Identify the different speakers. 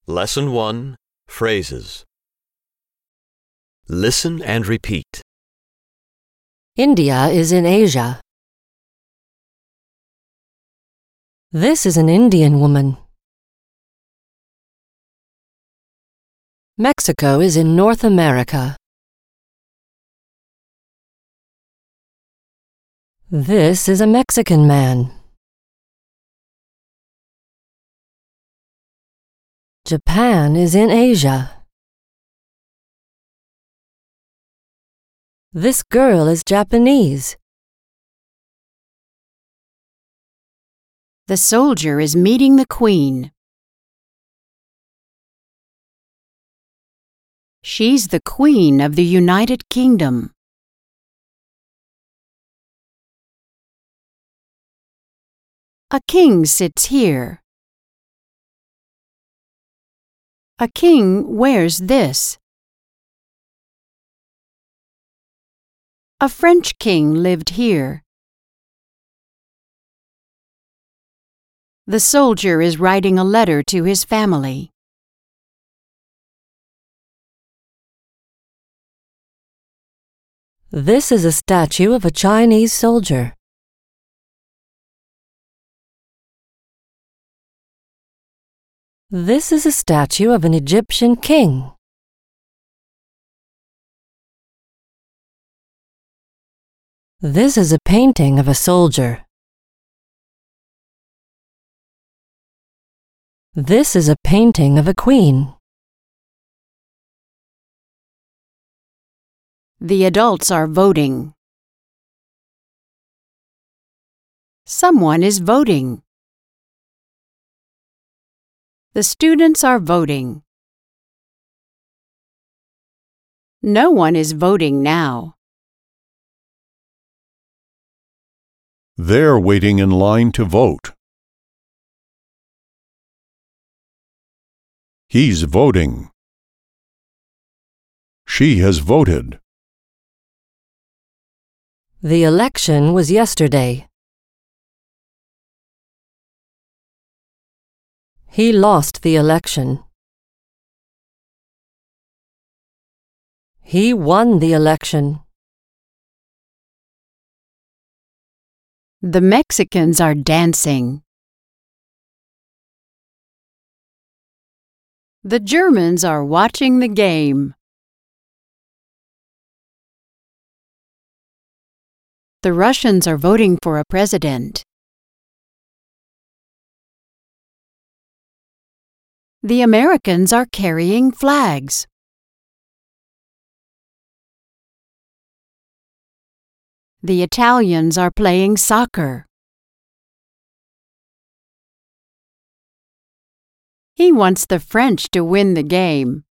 Speaker 1: Lesson 1, Phrases. Listen and repeat.
Speaker 2: India is in Asia. This is an Indian woman. Mexico is in North America. This is a Mexican man. Japan is in Asia. This girl is Japanese.
Speaker 3: The soldier is meeting the queen. She's the Queen of the United Kingdom. A king sits here. A king wears this. A French king lived here. The soldier is writing a letter to his family.
Speaker 2: This is a statue of a Chinese soldier. This is a statue of an Egyptian king. This is a painting of a soldier. This is a painting of a queen.
Speaker 3: The adults are voting. Someone is voting. The students are voting. No one is voting now.
Speaker 4: They're waiting in line to vote. He's voting. She has voted.
Speaker 2: The election was yesterday. He lost the election. He won the election.
Speaker 3: The Mexicans are dancing. The Germans are watching the game. The Russians are voting for a president. The Americans are carrying flags. The Italians are playing soccer. He wants the French to win the game.